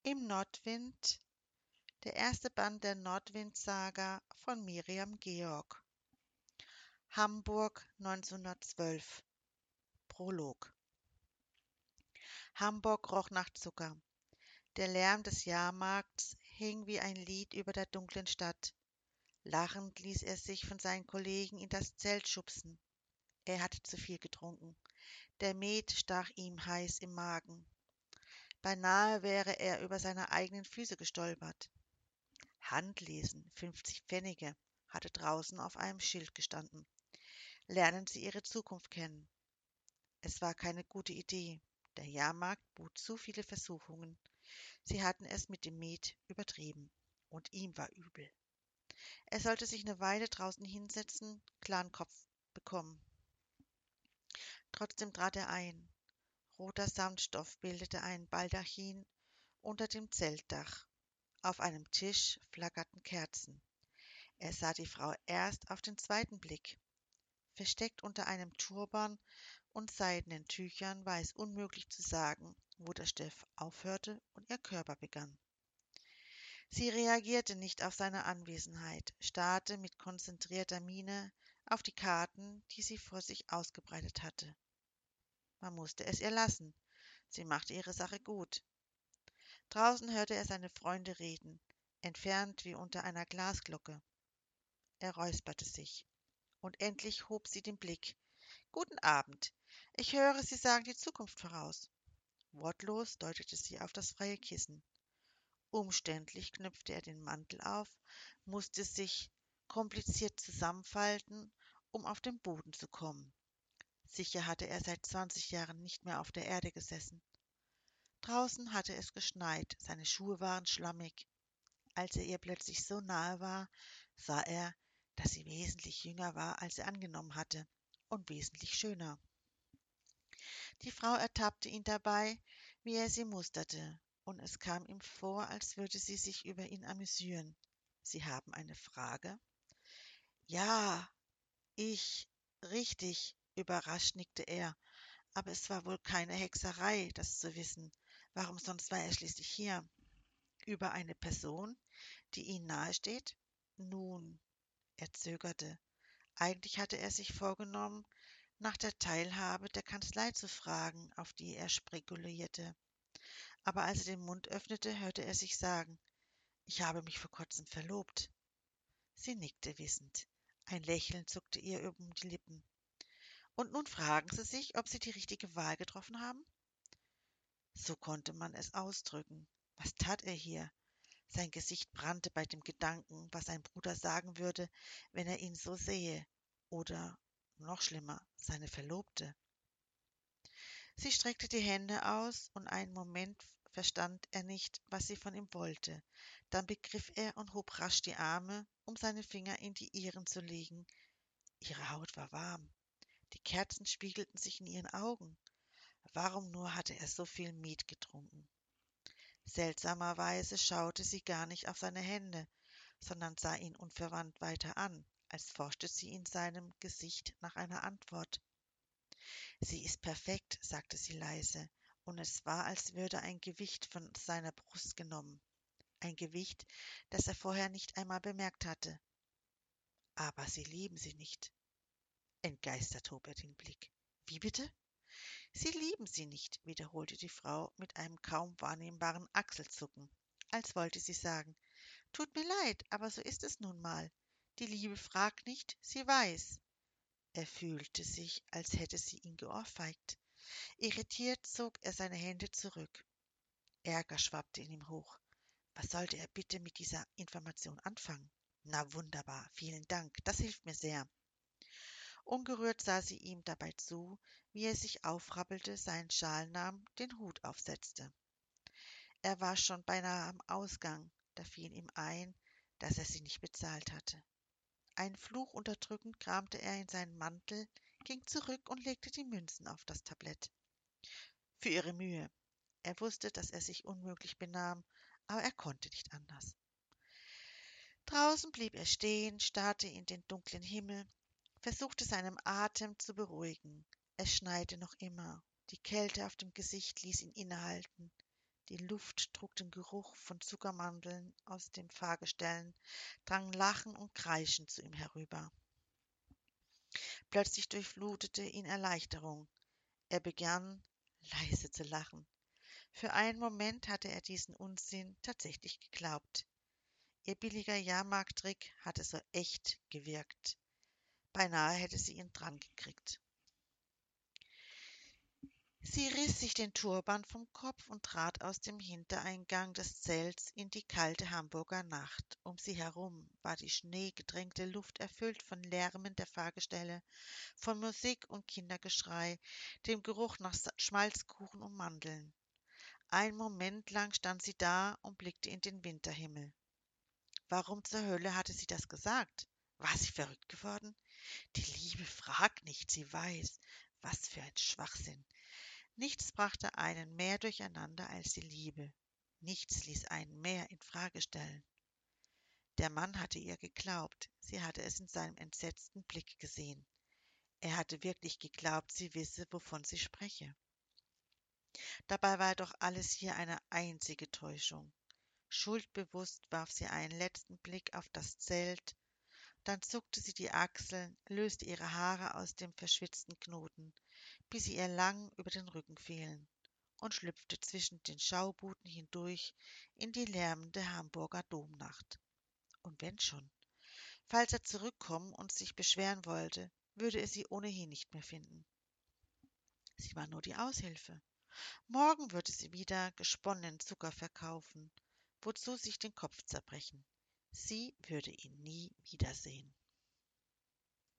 Im Nordwind, der erste Band der Nordwind-Saga von Miriam Georg. Hamburg 1912. Prolog. Hamburg roch nach Zucker. Der Lärm des Jahrmarkts hing wie ein Lied über der dunklen Stadt. Lachend ließ er sich von seinen Kollegen in das Zelt schubsen. Er hatte zu viel getrunken. Der Met stach ihm heiß im Magen. Beinahe wäre er über seine eigenen Füße gestolpert. Handlesen, 50 Pfennige, hatte draußen auf einem Schild gestanden. Lernen Sie Ihre Zukunft kennen. Es war keine gute Idee. Der Jahrmarkt bot zu viele Versuchungen. Sie hatten es mit dem Met übertrieben. Und ihm war übel. Er sollte sich eine Weile draußen hinsetzen, klaren Kopf bekommen. Trotzdem trat er ein. Roter Samtstoff bildete ein Baldachin unter dem Zeltdach. Auf einem Tisch flackerten Kerzen. Er sah die Frau erst auf den zweiten Blick. Versteckt unter einem Turban und seidenen Tüchern war es unmöglich zu sagen, wo der Stoff aufhörte und ihr Körper begann. Sie reagierte nicht auf seine Anwesenheit, starrte mit konzentrierter Miene auf die Karten, die sie vor sich ausgebreitet hatte. Man musste es ihr lassen. Sie machte ihre Sache gut. Draußen hörte er seine Freunde reden, entfernt wie unter einer Glasglocke. Er räusperte sich. Und endlich hob sie den Blick. »Guten Abend. Ich höre, Sie sagen die Zukunft voraus.« Wortlos deutete sie auf das freie Kissen. Umständlich knüpfte er den Mantel auf, musste sich kompliziert zusammenfalten, um auf den Boden zu kommen. Sicher hatte er seit 20 Jahren nicht mehr auf der Erde gesessen. Draußen hatte es geschneit, seine Schuhe waren schlammig. Als er ihr plötzlich so nahe war, sah er, dass sie wesentlich jünger war, als er angenommen hatte, und wesentlich schöner. Die Frau ertappte ihn dabei, wie er sie musterte, und es kam ihm vor, als würde sie sich über ihn amüsieren. »Sie haben eine Frage?« »Ja, ich, richtig«, überrascht nickte er, aber es war wohl keine Hexerei, das zu wissen. Warum sonst war er schließlich hier? »Über eine Person, die Ihnen nahesteht?« »Nun«, er zögerte. Eigentlich hatte er sich vorgenommen, nach der Teilhabe der Kanzlei zu fragen, auf die er spekulierte. Aber als er den Mund öffnete, hörte er sich sagen, »Ich habe mich vor kurzem verlobt.« Sie nickte wissend. Ein Lächeln zuckte ihr um die Lippen. »Und nun fragen Sie sich, ob Sie die richtige Wahl getroffen haben?« So konnte man es ausdrücken. Was tat er hier? Sein Gesicht brannte bei dem Gedanken, was sein Bruder sagen würde, wenn er ihn so sähe. Oder, noch schlimmer, seine Verlobte. Sie streckte die Hände aus, und einen Moment verstand er nicht, was sie von ihm wollte. Dann begriff er und hob rasch die Arme, um seine Finger in die ihren zu legen. Ihre Haut war warm. Die Kerzen spiegelten sich in ihren Augen. Warum nur hatte er so viel Met getrunken? Seltsamerweise schaute sie gar nicht auf seine Hände, sondern sah ihn unverwandt weiter an, als forschte sie in seinem Gesicht nach einer Antwort. »Sie ist perfekt«, sagte sie leise, und es war, als würde ein Gewicht von seiner Brust genommen, ein Gewicht, das er vorher nicht einmal bemerkt hatte. »Aber Sie lieben sie nicht?« Entgeistert hob er den Blick. »Wie bitte?« »Sie lieben sie nicht«, wiederholte die Frau mit einem kaum wahrnehmbaren Achselzucken, als wollte sie sagen, »Tut mir leid, aber so ist es nun mal. Die Liebe fragt nicht, sie weiß.« Er fühlte sich, als hätte sie ihn geohrfeigt. Irritiert zog er seine Hände zurück. Ärger schwappte in ihm hoch. Was sollte er bitte mit dieser Information anfangen? Na wunderbar, vielen Dank, das hilft mir sehr. Ungerührt sah sie ihm dabei zu, wie er sich aufrappelte, seinen Schal nahm, den Hut aufsetzte. Er war schon beinahe am Ausgang, da fiel ihm ein, dass er sie nicht bezahlt hatte. Einen Fluch unterdrückend kramte er in seinen Mantel, ging zurück und legte die Münzen auf das Tablett. Für ihre Mühe. Er wusste, dass er sich unmöglich benahm, aber er konnte nicht anders. Draußen blieb er stehen, starrte in den dunklen Himmel, versuchte seinen Atem zu beruhigen. Es schneite noch immer. Die Kälte auf dem Gesicht ließ ihn innehalten. Die Luft trug den Geruch von Zuckermandeln aus den Fahrgestellen, drang Lachen und Kreischen zu ihm herüber. Plötzlich durchflutete ihn Erleichterung. Er begann, leise zu lachen. Für einen Moment hatte er diesen Unsinn tatsächlich geglaubt. Ihr billiger Jahrmarkttrick hatte so echt gewirkt. Beinahe hätte sie ihn drangekriegt. Sie riss sich den Turban vom Kopf und trat aus dem Hintereingang des Zelts in die kalte Hamburger Nacht. Um sie herum war die schneegedrängte Luft erfüllt von Lärmen der Fahrgestelle, von Musik und Kindergeschrei, dem Geruch nach Schmalzkuchen und Mandeln. Einen Moment lang stand sie da und blickte in den Winterhimmel. Warum zur Hölle hatte sie das gesagt? War sie verrückt geworden? Die Liebe fragt nicht, sie weiß. Was für ein Schwachsinn. Nichts brachte einen mehr durcheinander als die Liebe. Nichts ließ einen mehr in Frage stellen. Der Mann hatte ihr geglaubt. Sie hatte es in seinem entsetzten Blick gesehen. Er hatte wirklich geglaubt, sie wisse, wovon sie spreche. Dabei war doch alles hier eine einzige Täuschung. Schuldbewusst warf sie einen letzten Blick auf das Zelt, dann zuckte sie die Achseln, löste ihre Haare aus dem verschwitzten Knoten, bis sie ihr lang über den Rücken fielen, und schlüpfte zwischen den Schaubuden hindurch in die lärmende Hamburger Domnacht. Und wenn schon, falls er zurückkommen und sich beschweren wollte, würde er sie ohnehin nicht mehr finden. Sie war nur die Aushilfe. Morgen würde sie wieder gesponnenen Zucker verkaufen, wozu sich den Kopf zerbrechen. Sie würde ihn nie wiedersehen.